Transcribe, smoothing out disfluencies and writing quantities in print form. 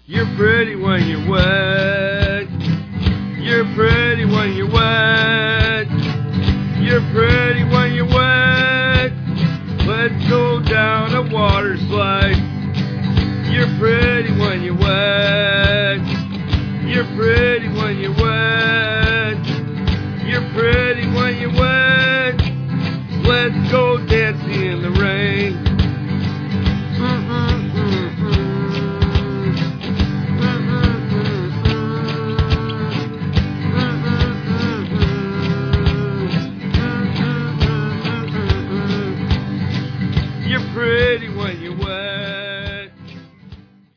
You're pretty when you're wet. You're pretty when you're wet. You're pretty when you're wet. Let's go down a water slide. You're pretty when you're wet. You're pretty when you're wet. You're pretty when you're wet. Let's go